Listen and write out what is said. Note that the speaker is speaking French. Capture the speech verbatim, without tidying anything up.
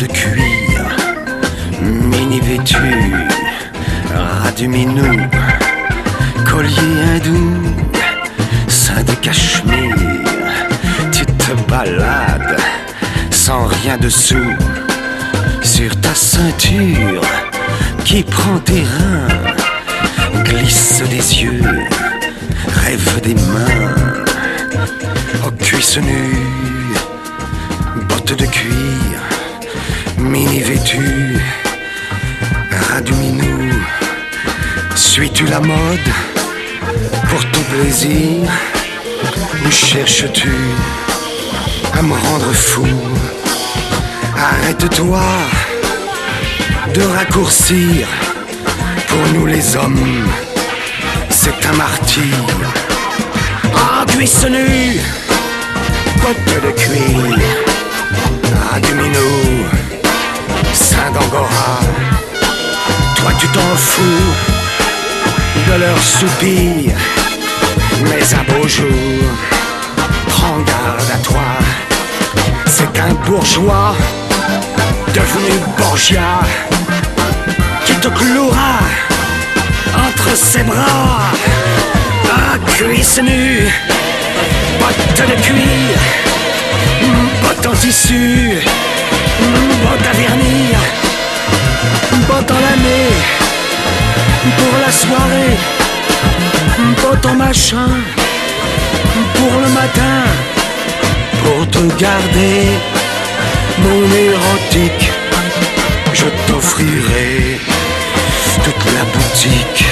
de cuir, mini vêtu, ras du minou, collier hindou, sein de cachemire. Tu te balades sans rien dessous, sur ta ceinture qui prend tes reins, glisse des yeux, rêve des mains, aux cuisses nues, bottes de cuir, mini vêtu, ras du minou. Suis-tu la mode pour ton plaisir, ou cherches-tu à me rendre fou? Arrête-toi de raccourcir, pour nous les hommes c'est un martyr. Ah, cuisses nues, bottes de cuir, ras du minou, sein d'angora. Toi tu t'en fous de leurs soupirs, mais un beau jour, prends garde à toi. C'est un bourgeois devenu Borgia qui te clouera entre ses bras. Ah, cuisses nues, bottes de cuir, bottes en tissu, bottes à vernir, bottes en lamé pour la soirée, bottes en machin pour le matin. Pour te garder, mon érotique, je t'offrirai toute la boutique.